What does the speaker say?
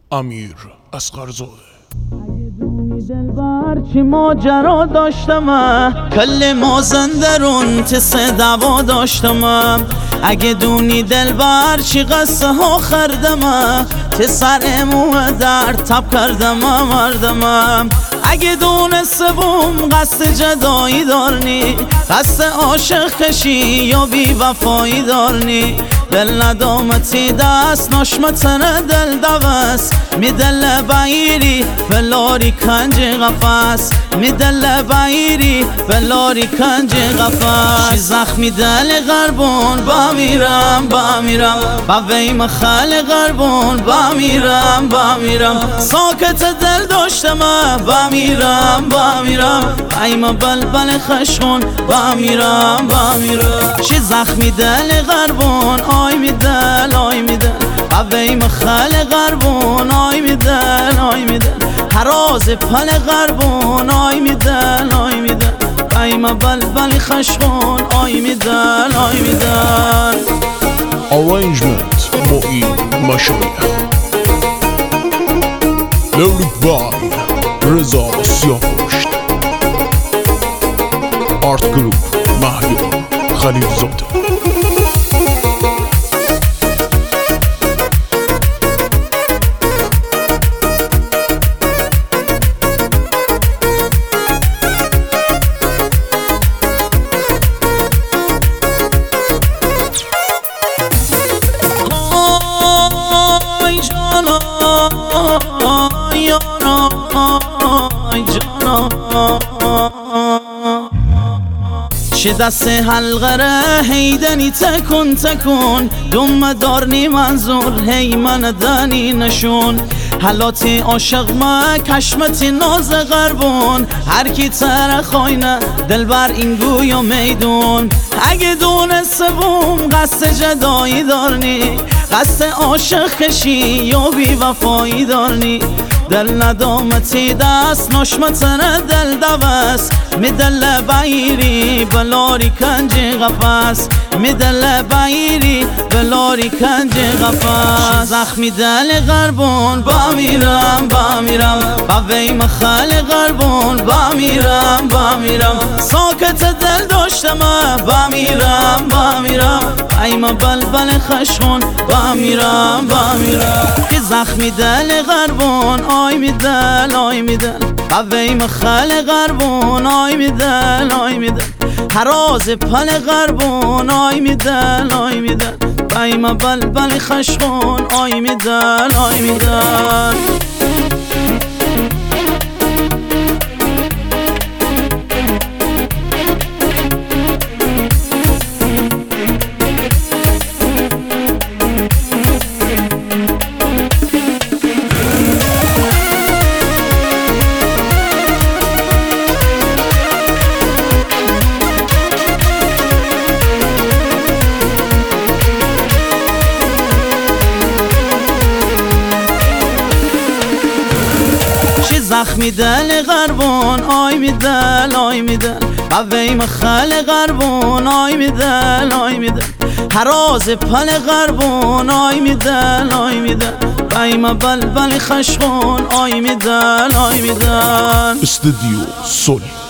امیر اصغرزاده. دلبر چی ماجرا داشتم، کل مازندرون تسه دعوا داشتم. اگه دونی دلبر چی قصه ها خردم، چه سر مو در تب کردم مردم. اگه دونسته بوم قصد جدایی دارنی، قصد عاشق کشی یا بی وفایی دارنی. دل ندامتی دست نشمتن دل دوست، می دل بایری فلاری کنج قفص، می دل بایری فلاری کنج قفص. زخمی دل غربون بمیرم با ویم خل غربون بمیرم. ساکت دل داشتم بمیرم ایما بلبل خشون بمیرم. چی زخمی دل غربون آی میدل اویم خل غربون آی میدل هراز پل غربون آی میدل ایما بلبل خشون آی میدل Arrangement با این مشایخ لیریک بای رضا سیاه‌پشت، آرت گروپ مهیار خلیلزاده. چه دست حلقه هیدنی تکون دوم دارنی منظور هی من دانی نشون. حالاتی عاشق ما کشمتی ناز غربون، هر کی تر خوینه دلبر این گوی و میدون. اگه دونسته بوم قصد جدایی دارنی، قصد عاشق کشی یا بی وفایی دارنی. دل ندامتی دست نشمتن دل دوست، می دل بایری بلاری کنج قفص، می دل بایری بلاری کنج قفص. زخمی دل غربون بمیرم با ویم خل غربون بمیرم. ساکت دل داشتم بمیرم ایما بلبل خشون بمیرم. زخمی دل غربون آی میدل با ویم خل غربون آی میدل هراز پل غربون آی میدل ایما بلبل خشون آی میدل زخمی دل غربون آی میدل با ویم خل غربون آی میدل هراز پل غربون آی میدل ایما بلبل خشون آی میدل استودیو سولی.